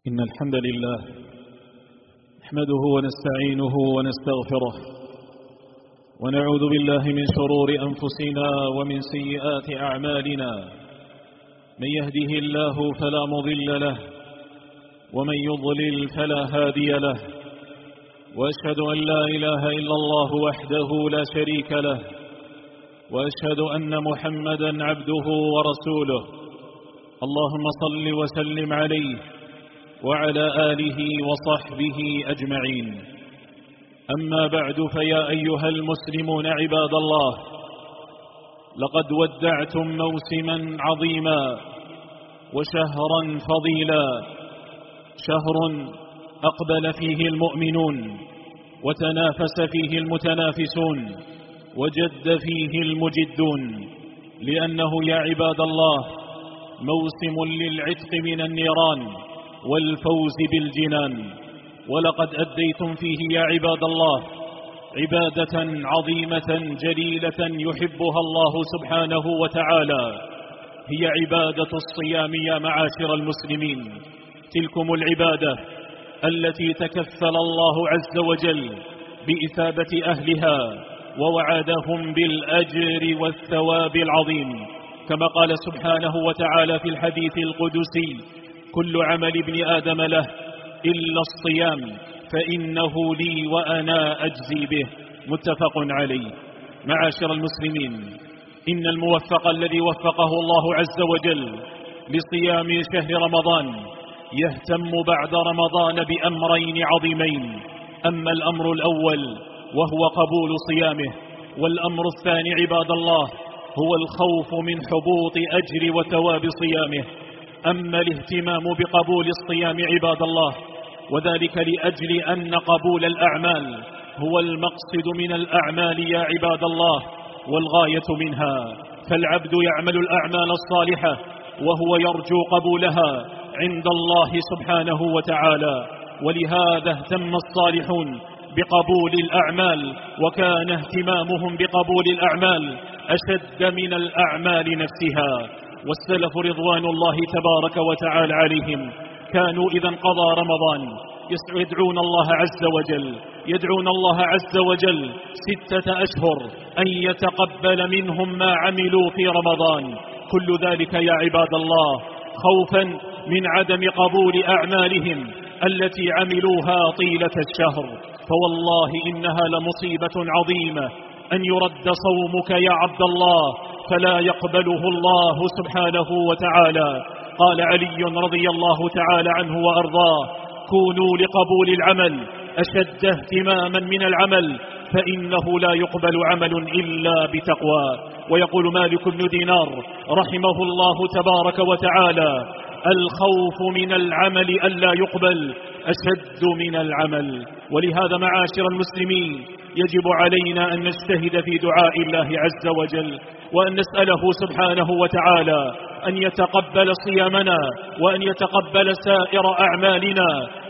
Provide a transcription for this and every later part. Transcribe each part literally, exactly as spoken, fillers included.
إن الحمد لله نحمده ونستعينه ونستغفره ونعوذ بالله من شرور أنفسنا ومن سيئات أعمالنا. من يهده الله فلا مضل له ومن يضلل فلا هادي له، وأشهد أن لا إله إلا الله وحده لا شريك له، وأشهد أن محمدا عبده ورسوله. اللهم صل وسلم عليه وعلى آله وصحبه أجمعين. أما بعد، فيا أيها المسلمون عباد الله، لقد ودعتم موسما عظيما وشهرا فضيلا، شهر أقبل فيه المؤمنون وتنافس فيه المتنافسون وجد فيه المجدون، لأنه يا عباد الله موسم للعتق من النيران والفوز بالجنان. ولقد أديتم فيه يا عباد الله عبادة عظيمة جليلة يحبها الله سبحانه وتعالى، هي عبادة الصيام يا معاشر المسلمين. تلكم العبادة التي تكفل الله عز وجل بإثابة أهلها ووعدهم بالأجر والثواب العظيم، كما قال سبحانه وتعالى في الحديث القدسي: كل عمل ابن آدم له إلا الصيام فإنه لي وأنا أجزي به، متفق عليه. معاشر المسلمين، إن الموفق الذي وفقه الله عز وجل لصيام شهر رمضان يهتم بعد رمضان بأمرين عظيمين: أما الأمر الأول وهو قبول صيامه، والأمر الثاني عباد الله هو الخوف من حبوط أجر وثواب صيامه. أما الاهتمام بقبول الصيام عباد الله، وذلك لأجل أن قبول الأعمال هو المقصد من الأعمال يا عباد الله والغاية منها، فالعبد يعمل الأعمال الصالحة وهو يرجو قبولها عند الله سبحانه وتعالى، ولهذا اهتم الصالحون بقبول الأعمال، وكان اهتمامهم بقبول الأعمال أشد من الأعمال نفسها. والسلف رضوان الله تبارك وتعالى عليهم كانوا إذا انقضى رمضان يدعون الله عز وجل يدعون الله عز وجل ستة أشهر أن يتقبل منهم ما عملوا في رمضان، كل ذلك يا عباد الله خوفا من عدم قبول أعمالهم التي عملوها طيلة الشهر. فوالله إنها لمصيبة عظيمة أن يرد صومك يا عبد الله فلا يقبله الله سبحانه وتعالى. قال علي رضي الله تعالى عنه وأرضاه: كونوا لقبول العمل أشد اهتماما من العمل، فإنه لا يقبل عمل إلا بتقوى. ويقول مالك بن دينار رحمه الله تبارك وتعالى: الخوف من العمل ألا يقبل أشد من العمل. ولهذا معاشر المسلمين يجب علينا أن نجتهد في دعاء الله عز وجل، وأن نسأله سبحانه وتعالى أن يتقبل صيامنا وأن يتقبل سائر أعمالنا،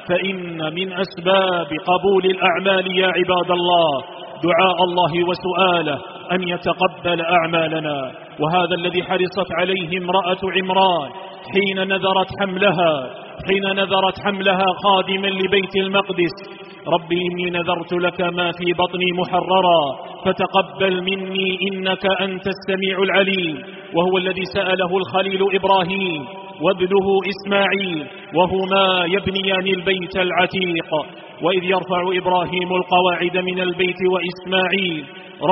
فإن من أسباب قبول الأعمال يا عباد الله دعاء الله وسؤاله أن يتقبل أعمالنا. وهذا الذي حرصت عليه امرأة عمران حين نذرت حملها حين نذرت حملها خادما لبيت المقدس: ربي إني نذرت لك ما في بطني محررا فتقبل مني إنك أنت السميع العليم. وهو الذي سأله الخليل إبراهيم وابنه إسماعيل وهما يبنيان البيت العتيق، وإذ يرفع إبراهيم القواعد من البيت وإسماعيل: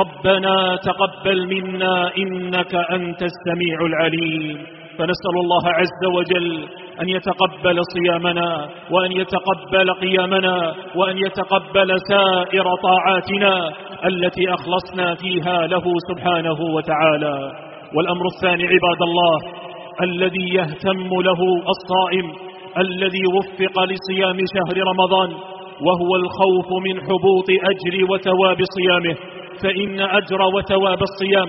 ربنا تقبل منا إنك أنت السميع العليم. فنسأل الله عز وجل أن يتقبل صيامنا وأن يتقبل قيامنا وأن يتقبل سائر طاعاتنا التي أخلصنا فيها له سبحانه وتعالى. والأمر الثاني عباد الله الذي يهتم له الصائم الذي وفق لصيام شهر رمضان، وهو الخوف من حبوط أجر وثواب صيامه، فإن أجر وثواب الصيام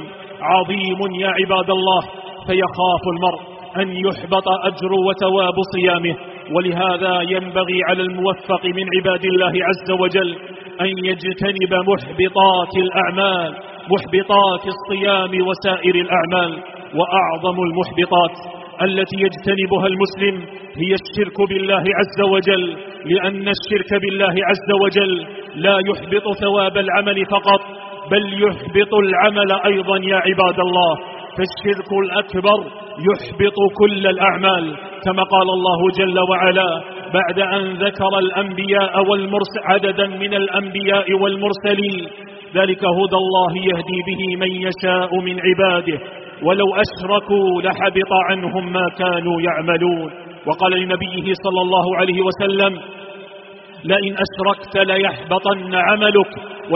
عظيم يا عباد الله، فيخاف المرء أن يحبط أجر وثواب صيامه. ولهذا ينبغي على الموفق من عباد الله عز وجل أن يجتنب محبطات الأعمال، محبطات الصيام وسائر الأعمال. وأعظم المحبطات التي يجتنبها المسلم هي الشرك بالله عز وجل، لأن الشرك بالله عز وجل لا يحبط ثواب العمل فقط، بل يحبط العمل أيضا يا عباد الله. فالشرك الأكبر يحبط كل الأعمال، كما قال الله جل وعلا بعد أن ذكر الأنبياء والمرسل عددا من الأنبياء والمرسلين: ذلك هدى الله يهدي به من يشاء من عباده ولو أشركوا لحبط عنهم ما كانوا يعملون. وقال لنبيه صلى الله عليه وسلم: لئن أشركت ليحبطن عملك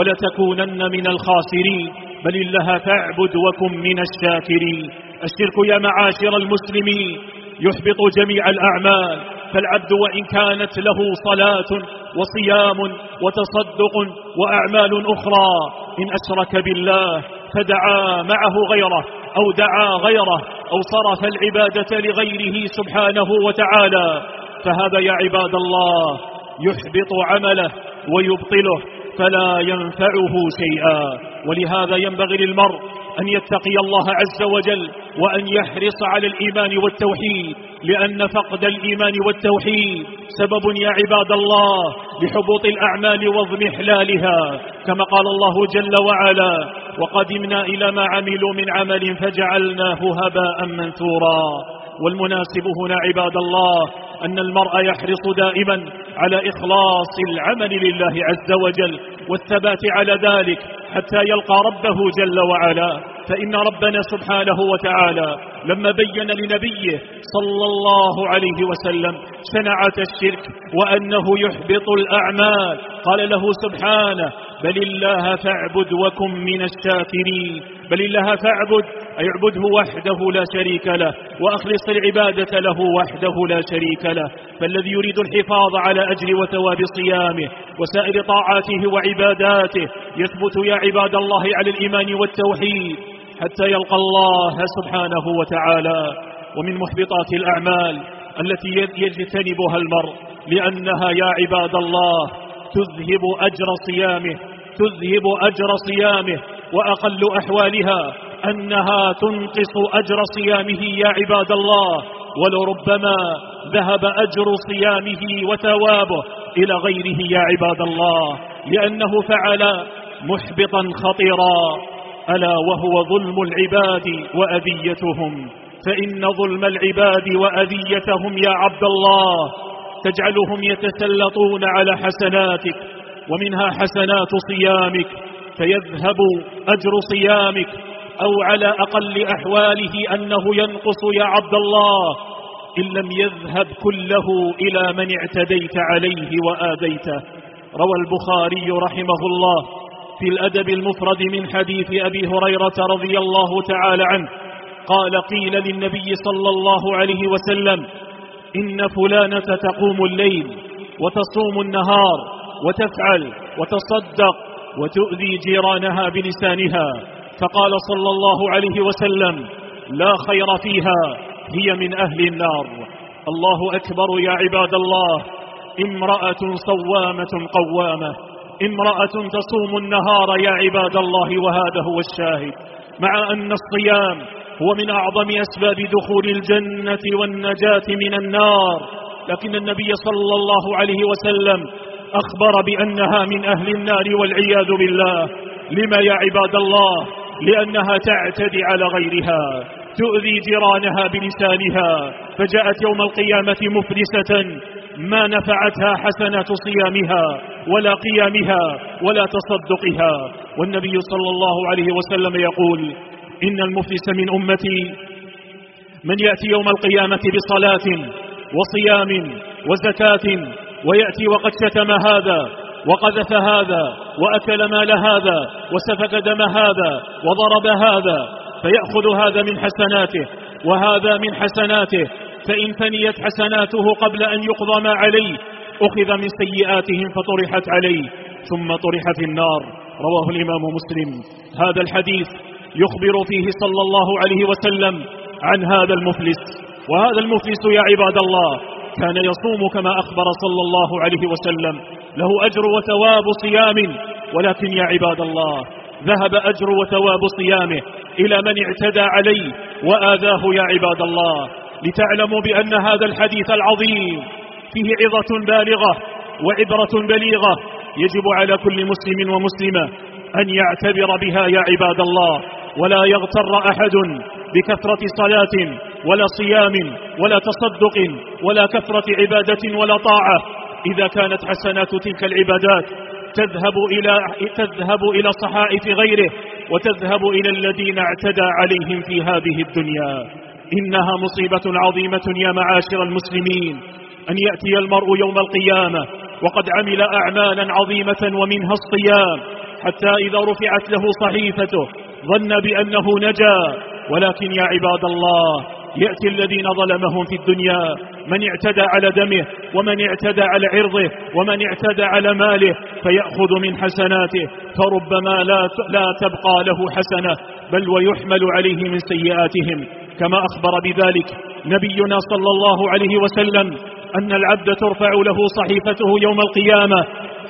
ولتكونن من الخاسرين، بل الله فاعبد وكن من الشاكرين. الشرك يا معاشر المسلمين يحبط جميع الأعمال، فالعبد وإن كانت له صلاة وصيام وتصدق وأعمال أخرى، إن أشرك بالله فدعا معه غيره أو دعا غيره أو صرف العبادة لغيره سبحانه وتعالى، فهذا يا عباد الله يحبط عمله ويبطله فلا ينفعه شيئا. ولهذا ينبغي للمرء أن يتقي الله عز وجل وأن يحرص على الإيمان والتوحيد، لأن فقد الإيمان والتوحيد سبب يا عباد الله لحبوط الأعمال واضمحلالها، كما قال الله جل وعلا: وقدمنا إلى ما عملوا من عمل فجعلناه هباء منثورا. والمناسب هنا عباد الله أن المرء يحرص دائما على إخلاص العمل لله عز وجل والثبات على ذلك حتى يلقى ربه جل وعلا. فإن ربنا سبحانه وتعالى لما بين لنبيه صلى الله عليه وسلم شنعة الشرك وأنه يحبط الأعمال قال له سبحانه: بل الله فاعبد وكن من الشاكرين. بل الله فاعبد أي اعبده وحده لا شريك له، وأخلص العبادة له وحده لا شريك له. فالذي يريد الحفاظ على أجر وثواب صيامه وسائر طاعاته وعباداته يثبت يا عباد الله على الإيمان والتوحيد حتى يلقى الله سبحانه وتعالى. ومن محبطات الأعمال التي يجتنبها المرء لأنها يا عباد الله تذهب أجر صيامه تذهب أجر صيامه وأقل أحوالها أنها تنقص أجر صيامه يا عباد الله، ولربما ذهب أجر صيامه وثوابه إلى غيره يا عباد الله، لأنه فعل محبطا خطيرا، ألا وهو ظلم العباد وأذيتهم. فإن ظلم العباد وأذيتهم يا عبد الله تجعلهم يتسلطون على حسناتك، ومنها حسنات صيامك، فيذهب أجر صيامك أو على أقل أحواله أنه ينقص يا عبد الله، إن لم يذهب كله إلى من اعتديت عليه وآذيته. روى البخاري رحمه الله في الأدب المفرد من حديث أبي هريرة رضي الله تعالى عنه قال: قيل للنبي صلى الله عليه وسلم: إن فلانة تقوم الليل وتصوم النهار وتفعل وتصدق وتؤذي جيرانها بلسانها، فقال صلى الله عليه وسلم: لا خير فيها، هي من أهل النار. الله أكبر يا عباد الله. امرأة صوامة قوامة، امرأة تصوم النهار يا عباد الله، وهذا هو الشاهد، مع أن الصيام هو من أعظم أسباب دخول الجنة والنجاة من النار، لكن النبي صلى الله عليه وسلم أخبر بأنها من أهل النار والعياذ بالله. لما يا عباد الله؟ لأنها تعتدي على غيرها، تؤذي جيرانها بلسانها، فجاءت يوم القيامة مفلسة ما نفعتها حسنات صيامها ولا قيامها ولا تصدقها. والنبي صلى الله عليه وسلم يقول: إن المفلس من أمتي من يأتي يوم القيامة بصلاة وصيام وزكاة، ويأتي وقد شتم هذا وقذف هذا وأكل مال هذا وسفك دم هذا وضرب هذا، فيأخذ هذا من حسناته وهذا من حسناته، فإن فنيت حسناته قبل أن يقضى ما عليه أخذ من سيئاتهم فطرحت عليه ثم طرح في النار. رواه الإمام مسلم. هذا الحديث يخبر فيه صلى الله عليه وسلم عن هذا المفلس، وهذا المفلس يا عباد الله كان يصوم كما أخبر صلى الله عليه وسلم، له أجر وثواب صيام، ولكن يا عباد الله ذهب أجر وثواب صيامه إلى من اعتدى عليه وآذاه يا عباد الله. لتعلموا بأن هذا الحديث العظيم فيه عظة بالغة وعبرة بليغة يجب على كل مسلم ومسلمة أن يعتبر بها يا عباد الله، ولا يغتر أحد بكثرة صلاة ولا صيام ولا تصدق ولا كثرة عبادة ولا طاعة. إذا كانت حسنات تلك العبادات تذهب إلى, تذهب إلى صحائف غيره وتذهب إلى الذين اعتدى عليهم في هذه الدنيا. إنها مصيبة عظيمة يا معاشر المسلمين أن يأتي المرء يوم القيامة وقد عمل أعمالا عظيمة ومنها الصيام، حتى إذا رفعت له صحيفته ظن بأنه نجا، ولكن يا عباد الله يأتي الذين ظلمهم في الدنيا، من اعتدى على دمه ومن اعتدى على عرضه ومن اعتدى على ماله، فيأخذ من حسناته فربما لا لا تبقى له حسنة بل ويحمل عليه من سيئاتهم، كما أخبر بذلك نبينا صلى الله عليه وسلم أن العبد ترفع له صحيفته يوم القيامة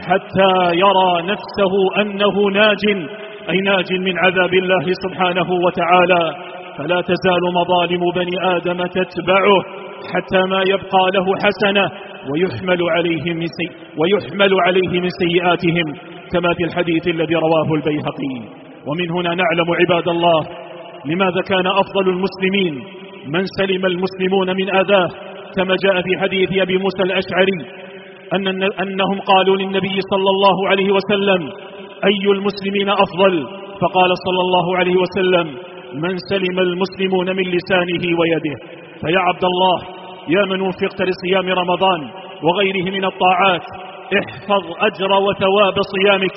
حتى يرى نفسه أنه ناج، أي ناج من عذاب الله سبحانه وتعالى، فلا تزال مظالم بني آدم تتبعه حتى ما يبقى له حسنة ويحمل عليه من سي ويحمل عليه من سيئاتهم، كما في الحديث الذي رواه البيهقي. ومن هنا نعلم عباد الله لماذا كان أفضل المسلمين من سلم المسلمون من أذاه، كما جاء في حديث أبي موسى الأشعري أن أنهم قالوا للنبي صلى الله عليه وسلم: أي المسلمين أفضل؟ فقال صلى الله عليه وسلم: من سلم المسلمون من لسانه ويده. فيا عبد الله يا من وفقت لصيام رمضان وغيره من الطاعات، احفظ أجر وثواب صيامك،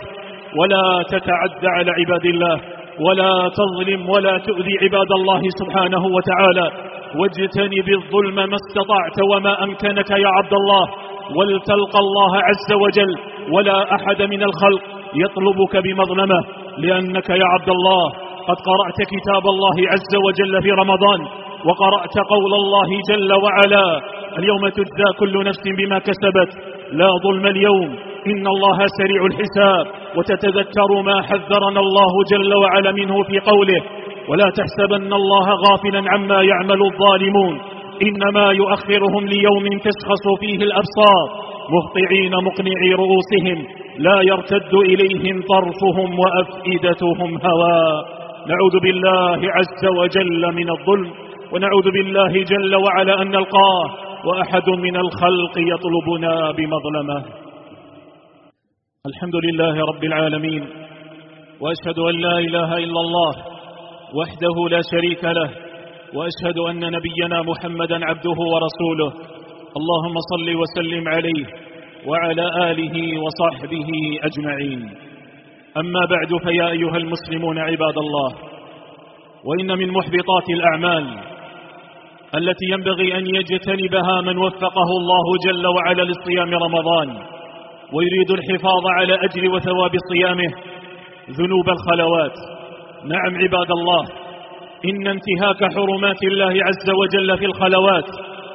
ولا تتعد على عباد الله، ولا تظلم ولا تؤذي عباد الله سبحانه وتعالى، واجتنب الظلم ما استطعت وما أمكنك يا عبد الله، ولتلقى الله عز وجل ولا أحد من الخلق يطلبك بمظلمة، لأنك يا عبد الله قد قرأت كتاب الله عز وجل في رمضان، وقرأت قول الله جل وعلا: اليوم تجزى كل نفس بما كسبت لا ظلم اليوم إن الله سريع الحساب. وتتذكر ما حذرنا الله جل وعلا منه في قوله: ولا تحسبن الله غافلا عما يعمل الظالمون إنما يؤخرهم ليوم تشخص فيه الأبصار مهطعين مقنعي رؤوسهم لا يرتد إليهم طرفهم وأفئدتهم هواء. نعوذ بالله عز وجل من الظلم، ونعوذ بالله جل وعلا أن نلقاه وأحد من الخلق يطلبنا بمظلمة. الحمد لله رب العالمين، وأشهد أن لا إله إلا الله وحده لا شريك له، وأشهد أن نبينا محمدا عبده ورسوله. اللهم صل وسلم عليه وعلى آله وصحبه أجمعين. أما بعد، فيا أيها المسلمون عباد الله، وإن من محبطات الأعمال التي ينبغي أن يجتنبها من وفقه الله جل وعلا لصيام رمضان ويريد الحفاظ على أجر وثواب صيامه ذنوب الخلوات. نعم عباد الله، إن انتهاك حرمات الله عز وجل في الخلوات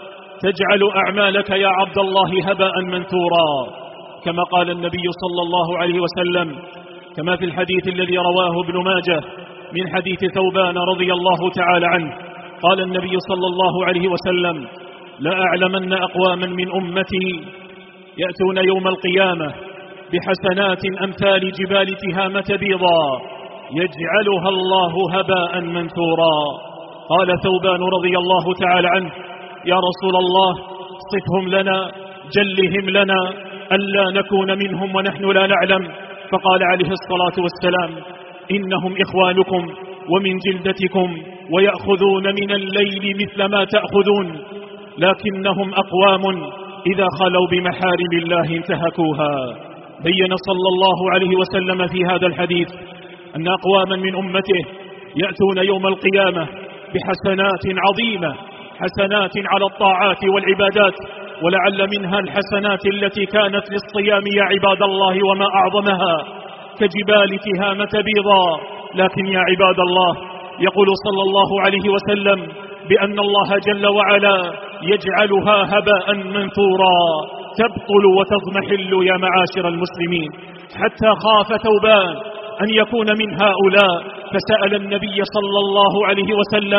تجعل أعمالك يا عبد الله هباء منثورا، كما قال النبي صلى الله عليه وسلم، كما في الحديث الذي رواه ابن ماجه من حديث ثوبان رضي الله تعالى عنه، قال النبي صلى الله عليه وسلم: لا أعلمن أقواما من أمتي يأتون يوم القيامة بحسنات أمثال جبال تهامة بيضا يجعلها الله هباء منثورا. قال ثوبان رضي الله تعالى عنه: يا رسول الله صفهم لنا، جلهم لنا ألا نكون منهم ونحن لا نعلم. فقال عليه الصلاة والسلام: إنهم إخوانكم ومن جلدتكم ويأخذون من الليل مثل ما تأخذون، لكنهم أقوام إذا خلوا بمحارم الله انتهكوها. بين صلى الله عليه وسلم في هذا الحديث أن أقواما من أمته يأتون يوم القيامة بحسنات عظيمة، حسنات على الطاعات والعبادات، ولعل منها الحسنات التي كانت للصيام يا عباد الله وما أعظمها كجبال تهامة بيضا. لكن يا عباد الله، يقول صلى الله عليه وسلم بأن الله جل وعلا يجعلها هباء منثورا تبطل وتضمحل يا معاشر المسلمين، حتى خاف ثوبان أن يكون من هؤلاء، فسأل النبي صلى الله عليه وسلم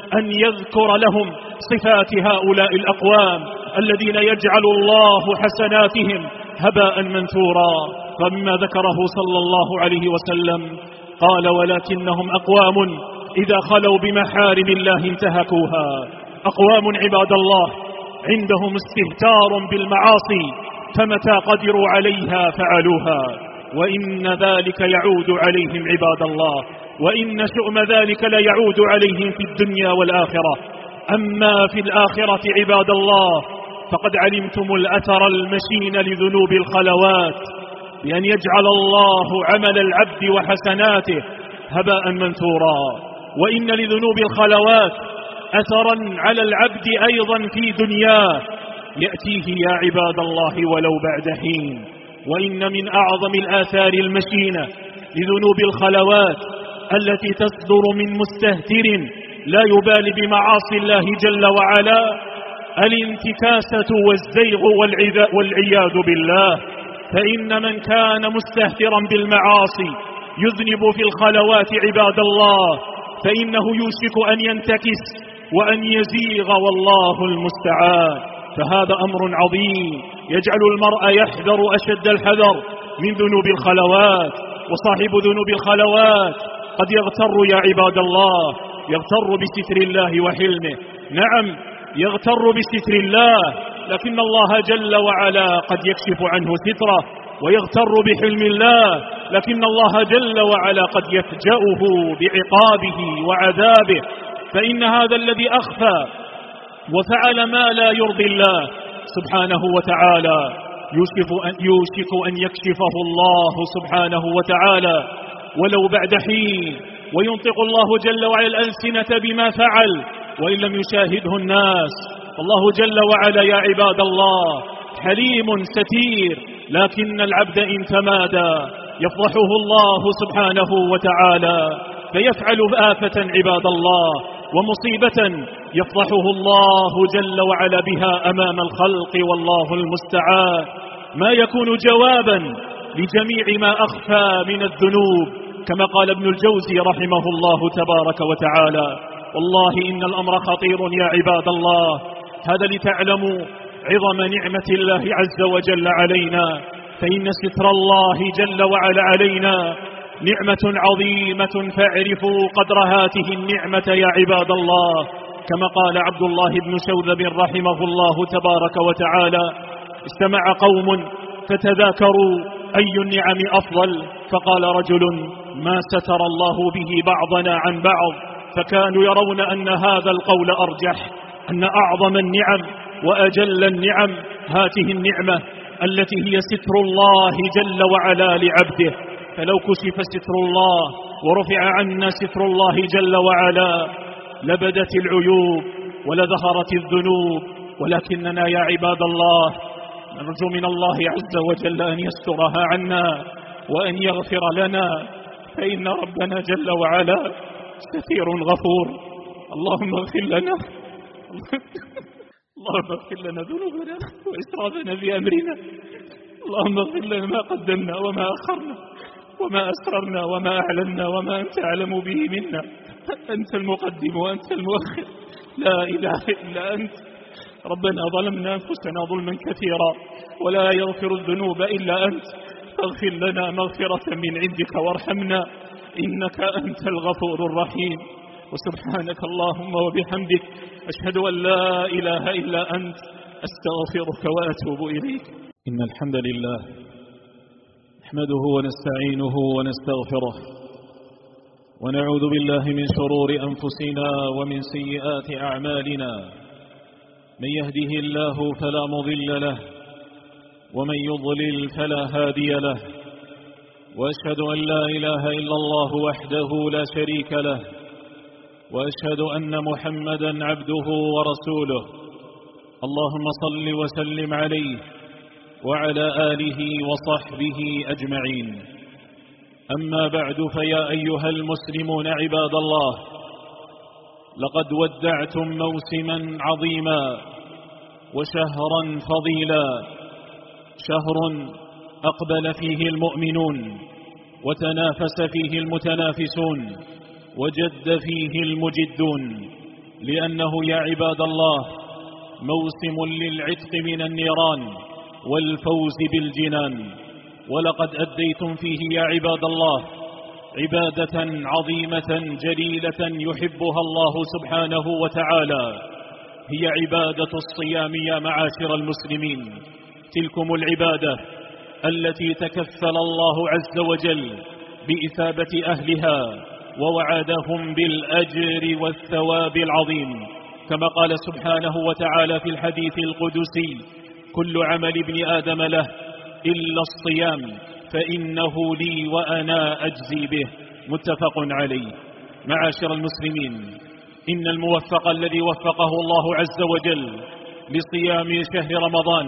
أن يذكر لهم صفات هؤلاء الأقوام الذين يجعل الله حسناتهم هباء منثورا. فمما ذكره صلى الله عليه وسلم قال: ولكنهم أقوام إذا خلوا بمحارم الله انتهكوها. أقوام عباد الله عندهم استهتار بالمعاصي، فمتى قدروا عليها فعلوها، وإن ذلك يعود عليهم عباد الله، وإن شؤم ذلك لا يعود عليهم في الدنيا والآخرة. أما في الآخرة عباد الله فقد علمتم الأثر المشين لذنوب الخلوات، بأن يجعل الله عمل العبد وحسناته هباء منثورا. وإن لذنوب الخلوات أثرا على العبد أيضا في دنياه يأتيه يا عباد الله ولو بعد حين. وإن من أعظم الآثار المشينة لذنوب الخلوات التي تصدر من مستهتر لا يبالي بمعاصي الله جل وعلا الانتكاسة والزيغ والعياذ بالله. فإن من كان مستهترا بالمعاصي يذنب في الخلوات عباد الله فإنه يوشك أن ينتكس وأن يزيغ، والله المستعان. فهذا أمر عظيم يجعل المرء يحذر أشد الحذر من ذنوب الخلوات. وصاحب ذنوب الخلوات قد يغتر يا عباد الله، يغتر بستر الله وحلمه. نعم يغتر بستر الله، لكن الله جل وعلا قد يكشف عنه ستره، ويغتر بحلم الله، لكن الله جل وعلا قد يفجأه بعقابه وعذابه. فإن هذا الذي أخفى وفعل ما لا يرضي الله سبحانه وتعالى يوشك أن, يوشك أن يكشفه الله سبحانه وتعالى ولو بعد حين، وينطق الله جل وعلا الألسنة بما فعل وإن لم يشاهده الناس. الله جل وعلا يا عباد الله حليم ستير، لكن العبد إن تمادى يفضحه الله سبحانه وتعالى فيفعل آفة عباد الله ومصيبة يفضحه الله جل وعلا بها أمام الخلق، والله المستعان. ما يكون جوابا لجميع ما أخفى من الذنوب، كما قال ابن الجوزي رحمه الله تبارك وتعالى: والله إن الأمر خطير يا عباد الله، هذا لتعلموا عظم نعمة الله عز وجل علينا، فإن ستر الله جل وعلا علينا نعمة عظيمة، فاعرفوا قدر هذه النعمة يا عباد الله. كما قال عبد الله بن شوذب رحمه الله تبارك وتعالى: استمع قوم فتذاكروا أي النعم أفضل، فقال رجل: ما ستر الله به بعضنا عن بعض، فكانوا يرون أن هذا القول أرجح، أن أعظم النعم وأجل النعم هذه النعمة التي هي ستر الله جل وعلا لعبده. فلو كشف ستر الله ورفع عنا ستر الله جل وعلا لبدت العيوب ولظهرت الذنوب، ولكننا يا عباد الله نرجو من الله عز وجل أن يسترها عنا وأن يغفر لنا، فإن ربنا جل وعلا ستير غفور. اللهم اغفر لنا اللهم اغفر لنا ذنوبنا وإسرافنا في أمرنا، اللهم اغفر لنا ما قدمنا وما أخرنا وما أسررنا وما أعلنا وما أنت أعلم به منا، أنت المقدم وأنت المؤخر، لا إله إلا أنت. ربنا ظلمنا أنفسنا ظلما كثيرا ولا يغفر الذنوب إلا أنت، فاغفر لنا مغفرة من عندك وارحمنا، إنك أنت الغفور الرحيم. وسبحانك اللهم وبحمدك أشهد أن لا إله إلا أنت، أستغفرك وأتوب إليك. إن الحمد لله نحمده ونستعينه ونستغفره ونعوذ بالله من شرور أنفسنا ومن سيئات أعمالنا، من يهده الله فلا مضل له ومن يضلل فلا هادي له، وأشهد أن لا إله إلا الله وحده لا شريك له، وأشهد أن محمدا عبده ورسوله. اللهم صل وسلم عليه وعلى آله وصحبه أجمعين. أما بعد، فيا أيها المسلمون عباد الله، لقد ودعتم موسما عظيما وشهرا فضيلا، شهر أقبل فيه المؤمنون وتنافس فيه المتنافسون وجد فيه المجدون، لأنه يا عباد الله موسم للعتق من النيران والفوز بالجنان، ولقد أديتم فيه يا عباد الله عبادة عظيمة جليلة يحبها الله سبحانه وتعالى، هي عبادة الصيام يا معاشر المسلمين. تلكم العبادة التي تكفل الله عز وجل بإثابة أهلها ووعدهم بالأجر والثواب العظيم، كما قال سبحانه وتعالى في الحديث القدسي: كل عمل ابن آدم له إلا الصيام فإنه لي وأنا أجزي به، متفق عليه. معاشر المسلمين، إن الموفق الذي وفقه الله عز وجل لصيام شهر رمضان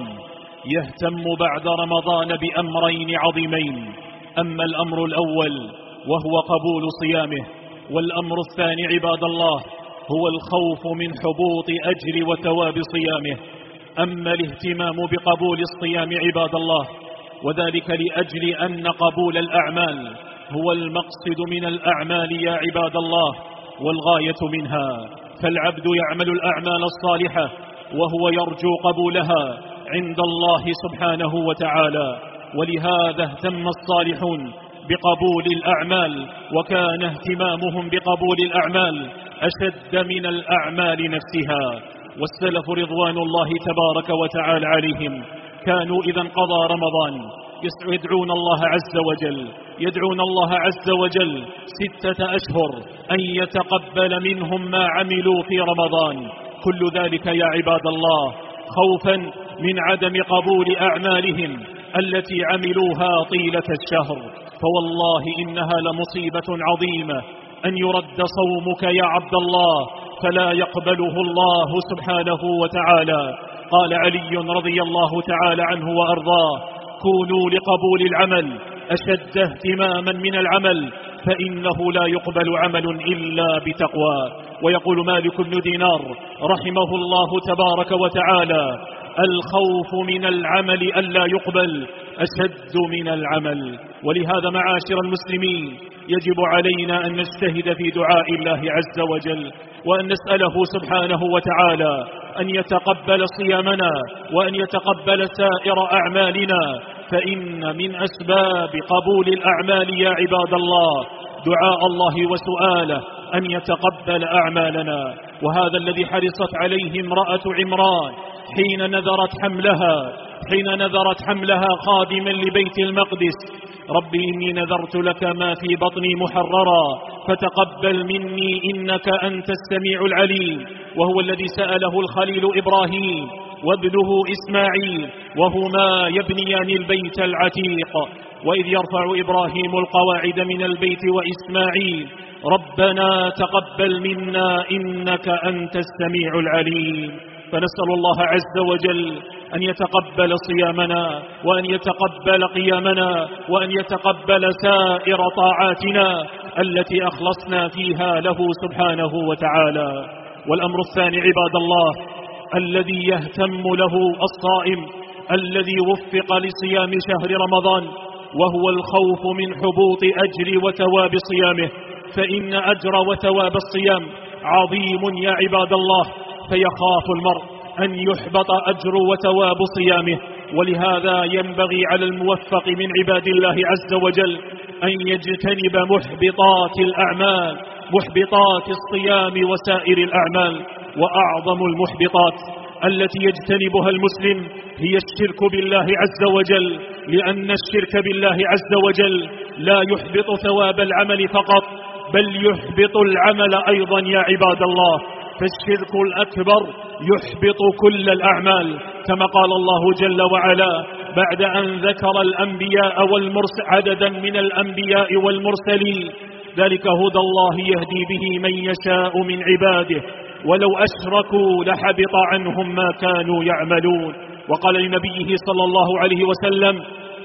يهتم بعد رمضان بأمرين عظيمين: أما الأمر الأول وهو قبول صيامه، والأمر الثاني عباد الله هو الخوف من حبوط أجر وثواب صيامه. أما الاهتمام بقبول الصيام عباد الله، وذلك لأجل أن قبول الأعمال هو المقصد من الأعمال يا عباد الله والغاية منها، فالعبد يعمل الأعمال الصالحة وهو يرجو قبولها عند الله سبحانه وتعالى، ولهذا اهتم الصالحون بقبول الأعمال، وكان اهتمامهم بقبول الأعمال أشد من الأعمال نفسها. والسلف رضوان الله تبارك وتعالى عليهم كانوا إذا انقضى رمضان يدعون الله عز وجل يدعون الله عز وجل ستة أشهر أن يتقبل منهم ما عملوا في رمضان، كل ذلك يا عباد الله خوفا من عدم قبول أعمالهم التي عملوها طيلة الشهر. فوالله إنها لمصيبة عظيمة أن يرد صومك يا عبد الله فلا يقبله الله سبحانه وتعالى. قال علي رضي الله تعالى عنه وأرضاه: كونوا لقبول العمل أشد اهتماما من العمل، فإنه لا يقبل عمل إلا بتقوى. ويقول مالك بن دينار رحمه الله تبارك وتعالى: الخوف من العمل ألا يقبل أشد من العمل. ولهذا معاشر المسلمين يجب علينا أن نجتهد في دعاء الله عز وجل، وأن نسأله سبحانه وتعالى أن يتقبل صيامنا وأن يتقبل سائر أعمالنا، فإن من أسباب قبول الأعمال يا عباد الله دعاء الله وسؤاله أن يتقبل أعمالنا. وهذا الذي حرصت عليه امرأة عمران حين نذرت حملها حين نذرت حملها خادما لبيت المقدس: ربي إني نذرت لك ما في بطني محررا فتقبل مني إنك أنت السميع العليم. وهو الذي سأله الخليل إبراهيم وابنه إسماعيل وهما يبنيان البيت العتيق، وإذ يرفع إبراهيم القواعد من البيت وإسماعيل: ربنا تقبل منا إنك أنت السميع العليم. فنسأل الله عز وجل أن يتقبل صيامنا وأن يتقبل قيامنا وأن يتقبل سائر طاعاتنا التي أخلصنا فيها له سبحانه وتعالى. والأمر الثاني عباد الله الذي يهتم له الصائم الذي وفق لصيام شهر رمضان وهو الخوف من حبوط أجر وثواب صيامه، فإن أجر وثواب الصيام عظيم يا عباد الله، فيخاف المرء أن يحبط أجر وثواب صيامه. ولهذا ينبغي على الموفق من عباد الله عز وجل أن يجتنب محبطات الأعمال، محبطات الصيام وسائر الأعمال. وأعظم المحبطات التي يجتنبها المسلم هي الشرك بالله عز وجل، لأن الشرك بالله عز وجل لا يحبط ثواب العمل فقط بل يحبط العمل أيضا يا عباد الله. فالشرك الأكبر يحبط كل الأعمال، كما قال الله جل وعلا بعد أن ذكر الأنبياء والمرسل عددا من الأنبياء والمرسلين: ذلك هدى الله يهدي به من يشاء من عباده ولو أشركوا لحبط عنهم ما كانوا يعملون. وقال لنبيه صلى الله عليه وسلم: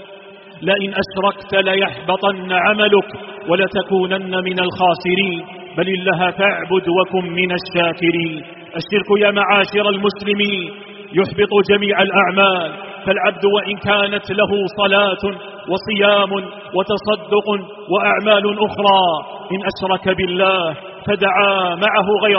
لئن أشركت ليحبطن عملك ولتكونن من الخاسرين، بل الله فاعبد وكن من الشاكرين. الشرك يا معاشر المسلمين يحبط جميع الأعمال، فالعبد وإن كانت له صلاة وصيام وتصدق وأعمال أخرى إن أشرك بالله فدعا معه غيره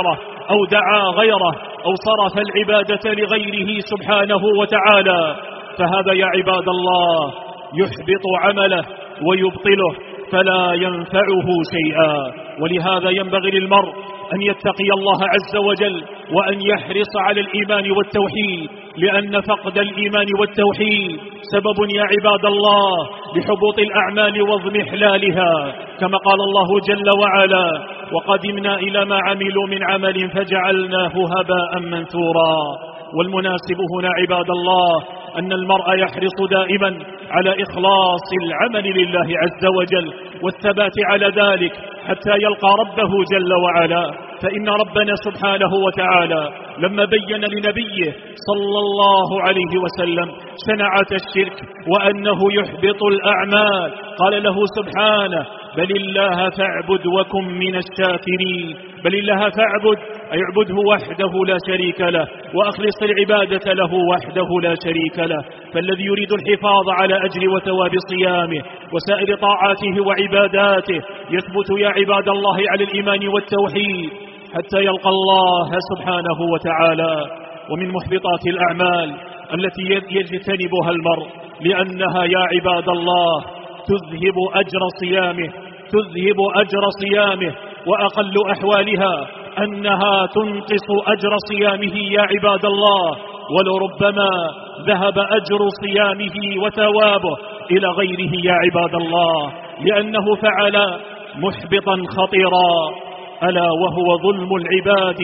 أو دعا غيره أو صرف العبادة لغيره سبحانه وتعالى، فهذا يا عباد الله يحبط عمله ويبطله فلا ينفعه شيئا. ولهذا ينبغي للمرء أن يتقي الله عز وجل وأن يحرص على الإيمان والتوحيد، لأن فقد الإيمان والتوحيد سبب يا عباد الله لحبوط الأعمال واضمحلالها، كما قال الله جل وعلا: وقدمنا إلى ما عملوا من عمل فجعلناه هباء منثورا. والمناسب هنا عباد الله أن المرء يحرص دائما على إخلاص العمل لله عز وجل والثبات على ذلك حتى يلقى ربه جل وعلا. فإن ربنا سبحانه وتعالى لما بين لنبيه صلى الله عليه وسلم شنعة الشرك وأنه يحبط الأعمال قال له سبحانه: بل الله فاعبد وكن من الشاكرين. بل الله فاعبد، أي اعبده وحده لا شريك له، وأخلص العبادة له وحده لا شريك له. فالذي يريد الحفاظ على أجر وثواب صيامه وسائر طاعاته وعباداته يثبت يا عباد الله على الإيمان والتوحيد حتى يلقى الله سبحانه وتعالى. ومن محبطات الأعمال التي يجتنبها المرء لأنها يا عباد الله تذهب أجر صيامه تذهب أجر صيامه وأقل أحوالها أنها تنقص أجر صيامه يا عباد الله، ولربما ذهب أجر صيامه وثوابه إلى غيره يا عباد الله، لأنه فعل محبطا خطيرا، ألا وهو ظلم العباد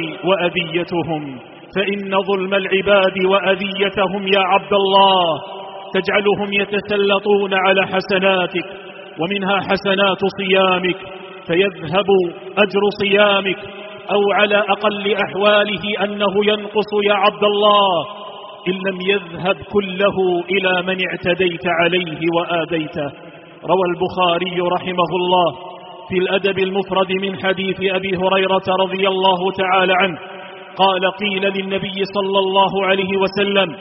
وأذيتهم. فإن ظلم العباد وأذيتهم يا عبد الله تجعلهم يتسلطون على حسناتك، ومنها حسنات صيامك، فيذهب أجر صيامك، أو على أقل أحواله أنه ينقص يا عبد الله إن لم يذهب كله إلى من اعتديت عليه وآذيته. روى البخاري رحمه الله في الأدب المفرد من حديث أبي هريرة رضي الله تعالى عنه قال: قيل للنبي صلى الله عليه وسلم: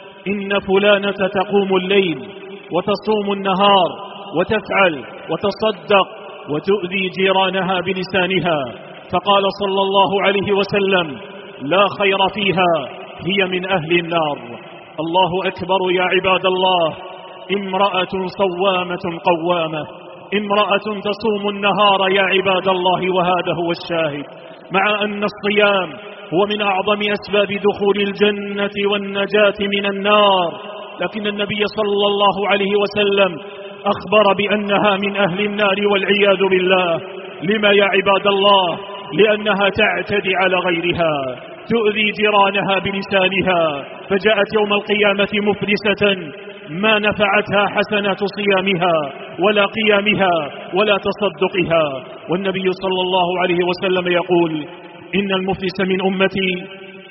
إن فلانة تقوم الليل وتصوم النهار وتفعل وتصدق وتؤذي جيرانها بلسانها، فقال صلى الله عليه وسلم: لا خير فيها، هي من أهل النار. الله أكبر يا عباد الله. امرأة صوامة قوامة، امرأة تصوم النهار يا عباد الله، وهذا هو الشاهد، مع أن الصيام هو من أعظم أسباب دخول الجنة والنجاة من النار، لكن النبي صلى الله عليه وسلم أخبر بأنها من أهل النار والعياذ بالله. لما يا عباد الله؟ لأنها تعتدي على غيرها، تؤذي جيرانها بلسانها، فجاءت يوم القيامة مفلسة ما نفعتها حسنات صيامها ولا قيامها ولا تصدقها. والنبي صلى الله عليه وسلم يقول: إن المفلس من أمتي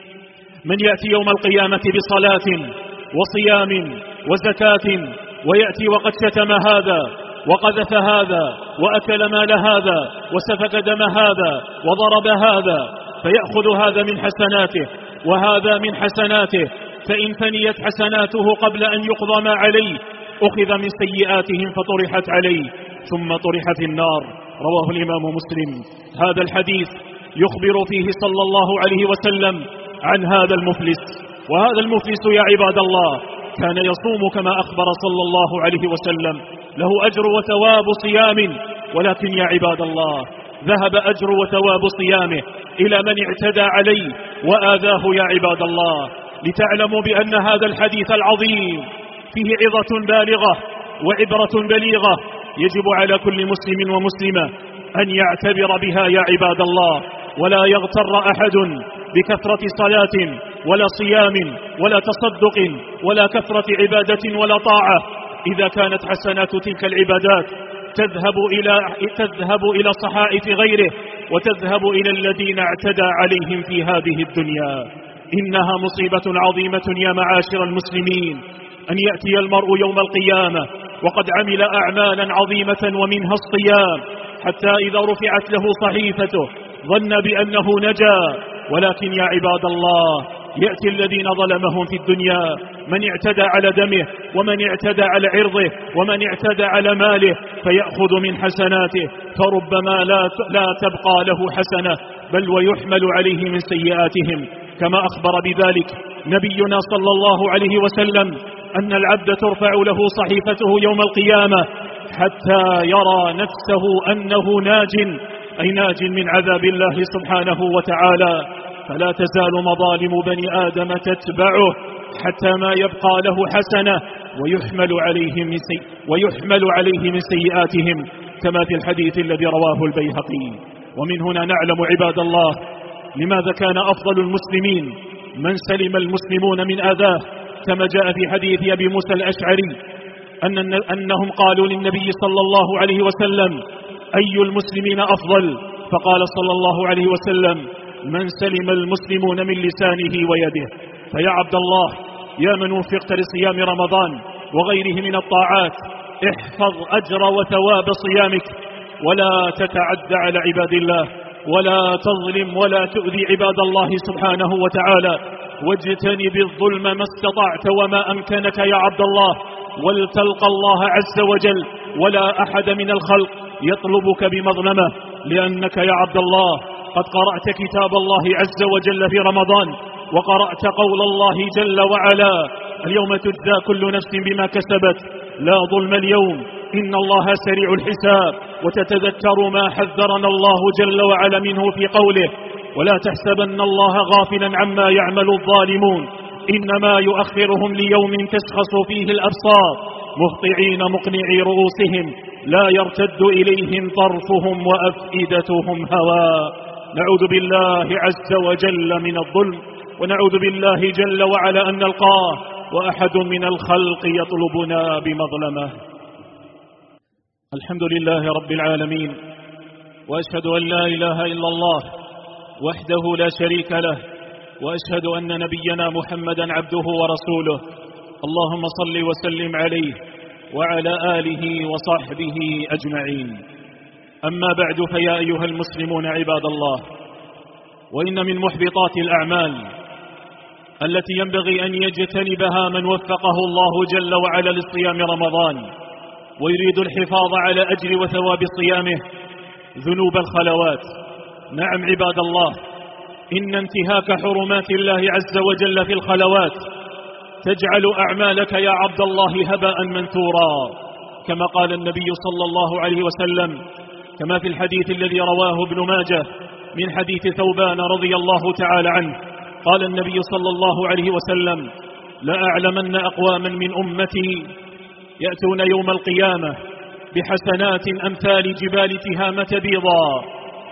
من يأتي يوم القيامة بصلاة وصيام وزكاة، ويأتي وقد شتم هذا وقذف هذا وأكل مال هذا وسفك دم هذا وضرب هذا، فيأخذ هذا من حسناته وهذا من حسناته، فإن فنيت حسناته قبل أن يقضى ما عليه أخذ من سيئاتهم فطرحت عليه ثم طرح في النار. رواه الإمام مسلم. هذا الحديث يخبر فيه صلى الله عليه وسلم عن هذا المفلس، وهذا المفلس يا عباد الله كان يصوم كما أخبر صلى الله عليه وسلم، له أجر وثواب صيام، ولكن يا عباد الله ذهب أجر وثواب صيامه إلى من اعتدى عليه وآذاه يا عباد الله، لتعلموا بأن هذا الحديث العظيم فيه عظة بالغة وعبرة بليغة يجب على كل مسلم ومسلمة أن يعتبر بها يا عباد الله، ولا يغتر أحد بكثرة صلاة ولا صيام ولا تصدق ولا كثرة عبادة ولا طاعة، إذا كانت حسنات تلك العبادات تذهب إلى, تذهب إلى صحائف غيره وتذهب إلى الذين اعتدى عليهم في هذه الدنيا. إنها مصيبة عظيمة يا معاشر المسلمين أن يأتي المرء يوم القيامة وقد عمل أعمالا عظيمة ومنها الصيام، حتى إذا رفعت له صحيفته ظن بأنه نجا، ولكن يا عباد الله يأتي الذين ظلمهم في الدنيا، من اعتدى على دمه ومن اعتدى على عرضه ومن اعتدى على ماله، فيأخذ من حسناته، فربما لا لا تبقى له حسنة بل ويحمل عليه من سيئاتهم، كما أخبر بذلك نبينا صلى الله عليه وسلم أن العبد ترفع له صحيفته يوم القيامة حتى يرى نفسه أنه ناج، أي ناج من عذاب الله سبحانه وتعالى. فلا تزال مظالم بني آدم تتبعه حتى ما يبقى له حسنة ويحمل عليه من, سي ويحمل عليه من سيئاتهم، كما في الحديث الذي رواه البيهقي. ومن هنا نعلم عباد الله لماذا كان أفضل المسلمين من سلم المسلمون من آذاه، كما جاء في حديث أبي موسى الأشعري أن أنهم قالوا للنبي صلى الله عليه وسلم: أي المسلمين أفضل؟ فقال صلى الله عليه وسلم: من سلم المسلمون من لسانه ويده. فيا عبد الله، يا من وفقت لصيام رمضان وغيره من الطاعات، احفظ أجر وثواب صيامك، ولا تتعد على عباد الله، ولا تظلم ولا تؤذي عباد الله سبحانه وتعالى، واجتنب الظلم ما استطعت وما أمكنك يا عبد الله، ولتلقى الله عز وجل ولا أحد من الخلق يطلبك بمظلمة، لأنك يا عبد الله قد قرأت كتاب الله عز وجل في رمضان، وقرأت قول الله جل وعلا: اليوم تجزى كل نفس بما كسبت لا ظلم اليوم إن الله سريع الحساب. وتتذكر ما حذرنا الله جل وعلا منه في قوله: ولا تحسبن الله غافلا عما يعمل الظالمون إنما يؤخرهم ليوم تشخص فيه الأبصار مهطعين مقنعي رؤوسهم لا يرتد إليهم طرفهم وأفئدتهم هواء. نعوذ بالله عز وجل من الظلم، ونعوذ بالله جل وعلا أن نلقاه وأحد من الخلق يطلبنا بمظلمة. الحمد لله رب العالمين، وأشهد أن لا إله إلا الله وحده لا شريك له، وأشهد أن نبينا محمدا عبده ورسوله. اللهم صل وسلم عليه وعلى آله وصحبه أجمعين. أما بعد، فيا أيها المسلمون عباد الله، وإن من محبطات الأعمال التي ينبغي أن يجتنبها من وفقه الله جل وعلا لصيام رمضان ويريد الحفاظ على أجر وثواب صيامه ذنوب الخلوات. نعم عباد الله، إن انتهاك حرمات الله عز وجل في الخلوات تجعل أعمالك يا عبد الله هباء منثورا، كما قال النبي صلى الله عليه وسلم، كما في الحديث الذي رواه ابن ماجه من حديث ثوبان رضي الله تعالى عنه، قال النبي صلى الله عليه وسلم: لأعلمن أقواما من أمتي يأتون يوم القيامة بحسنات أمثال جبال تهامة بيضا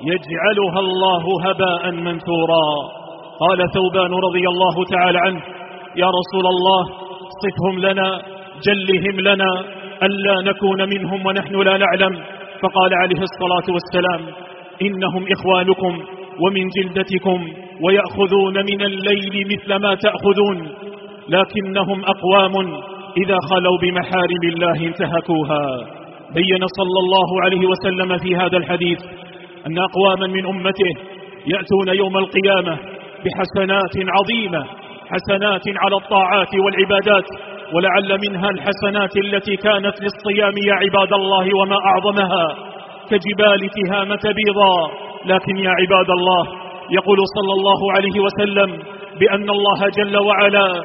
يجعلها الله هباء منثورا. قال ثوبان رضي الله تعالى عنه: يا رسول الله، صفهم لنا، جلهم لنا، ألا نكون منهم ونحن لا نعلم. فقال عليه الصلاة والسلام: إنهم إخوانكم ومن جلدتكم ويأخذون من الليل مثل ما تأخذون، لكنهم أقوام إذا خلوا بمحارم الله انتهكوها. بين صلى الله عليه وسلم في هذا الحديث أن أقواما من أمته يأتون يوم القيامة بحسنات عظيمة، حسنات على الطاعات والعبادات، ولعل منها الحسنات التي كانت للصيام يا عباد الله وما أعظمها، كجبال تهامة بيضاء. لكن يا عباد الله، يقول صلى الله عليه وسلم بأن الله جل وعلا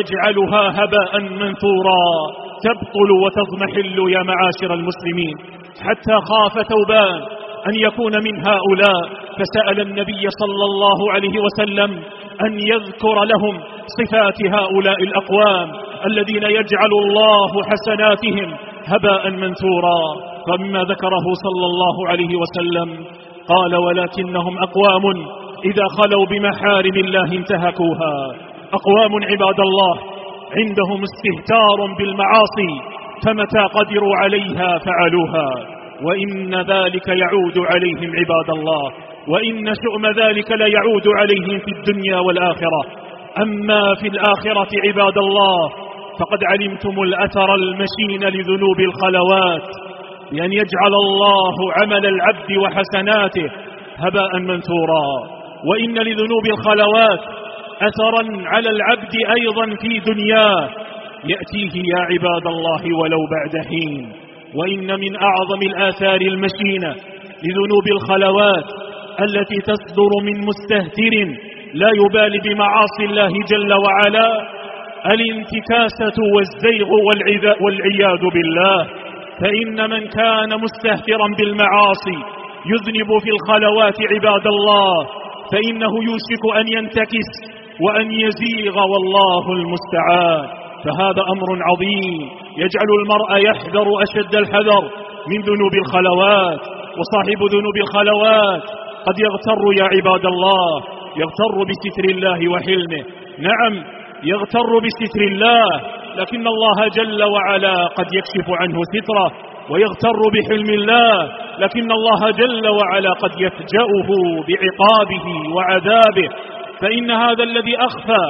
يجعلها هباء منثورا، تبطل وتضمحل يا معاشر المسلمين. حتى خاف ثوبان أن يكون من هؤلاء، فسأل النبي صلى الله عليه وسلم أن يذكر لهم صفات هؤلاء الأقوام الذين يجعل الله حسناتهم هباء منثورا. فمما ذكره صلى الله عليه وسلم قال: ولكنهم أقوام إذا خلوا بمحارم الله انتهكوها. أقوام عباد الله عندهم استهتار بالمعاصي، فمتى قدروا عليها فعلوها، وإن ذلك يعود عليهم عباد الله، وإن شؤم ذلك لا يعود عليهم في الدنيا والآخرة. أما في الآخرة عباد الله فقد علمتم الأثر المشين لذنوب الخلوات، لأن يجعل الله عمل العبد وحسناته هباء منثورا. وإن لذنوب الخلوات أثرا على العبد أيضا في دنياه يأتيه يا عباد الله ولو بعد حين. وإن من أعظم الآثار المشينة لذنوب الخلوات التي تصدر من مستهتر لا يبالي بمعاصي الله جل وعلا الانتكاسة والزيغ والعياذ بالله. فإن من كان مستهترا بالمعاصي يذنب في الخلوات عباد الله فإنه يوشك أن ينتكس وأن يزيغ والله المستعان. فهذا أمر عظيم يجعل المرء يحذر أشد الحذر من ذنوب الخلوات. وصاحب ذنوب الخلوات قد يغتر يا عباد الله، يغتر بستر الله وحلمه. نعم يغتر بستر الله، لكن الله جل وعلا قد يكشف عنه ستره، ويغتر بحلم الله، لكن الله جل وعلا قد يفجأه بعقابه وعذابه. فإن هذا الذي أخفى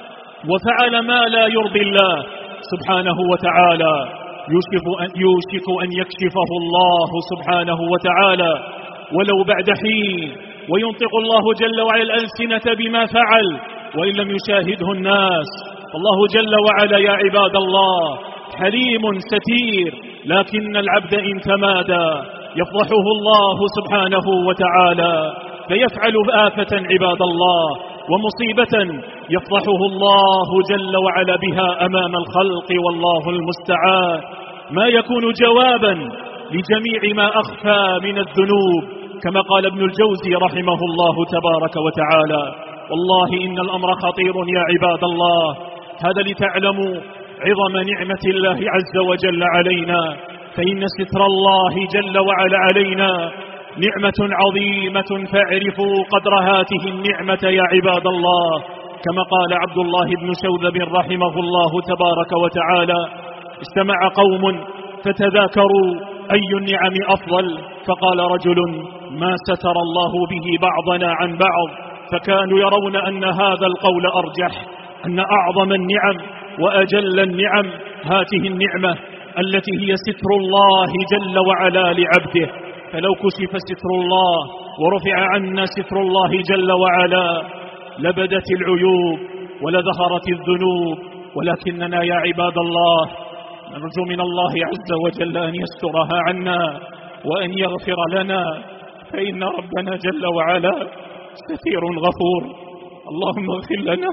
وفعل ما لا يرضي الله سبحانه وتعالى يوشك أن, يوشك أن يكشفه الله سبحانه وتعالى ولو بعد حين، وينطق الله جل وعلا الألسنة بما فعل وإن لم يشاهده الناس. الله جل وعلا يا عباد الله حليم ستير، لكن العبد إن تمادى يفضحه الله سبحانه وتعالى فيفعل آفة عباد الله ومصيبة يفضحه الله جل وعلا بها أمام الخلق والله المستعان. ما يكون جوابا لجميع ما أخفى من الذنوب كما قال ابن الجوزي رحمه الله تبارك وتعالى: والله إن الأمر خطير يا عباد الله، هذا لتعلموا عظم نعمة الله عز وجل علينا، فإن ستر الله جل وعلا علينا نعمة عظيمة، فاعرفوا قدر هذه النعمة يا عباد الله. كما قال عبد الله بن شوذب رحمه الله تبارك وتعالى: اجتمع قوم فتذاكروا أي النعم أفضل، فقال رجل: ما ستر الله به بعضنا عن بعض، فكانوا يرون أن هذا القول أرجح، أن أعظم النعم وأجل النعم هذه النعمة التي هي ستر الله جل وعلا لعبده. فلو كشف ستر الله ورفع عنا ستر الله جل وعلا لبدت العيوب ولظهرت الذنوب، ولكننا يا عباد الله نرجو من الله عز وجل أن يسترها عنا وأن يغفر لنا، فإن ربنا جل وعلا ستير غفور. اللهم اغفر لنا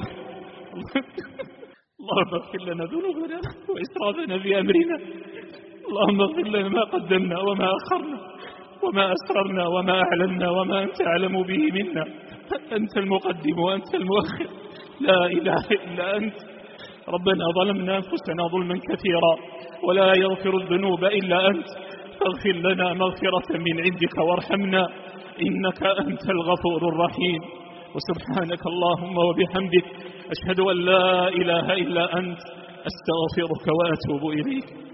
اللهم اغفر لنا ذنوبنا وإسرافنا في أمرنا. اللهم اغفر لنا ما قدمنا وما أخرنا وما أسررنا وما أعلنا وما أنت أعلم به منا. أنت المقدم وأنت المؤخر، لا إله إلا أنت. ربنا ظلمنا أنفسنا ظلما كثيرا ولا يغفر الذنوب إلا أنت، فاغفر لنا مغفرة من عندك وارحمنا، إنك أنت الغفور الرحيم. وسبحانك اللهم وبحمدك أشهد أن لا إله إلا أنت، أستغفرك وأتوب إليك.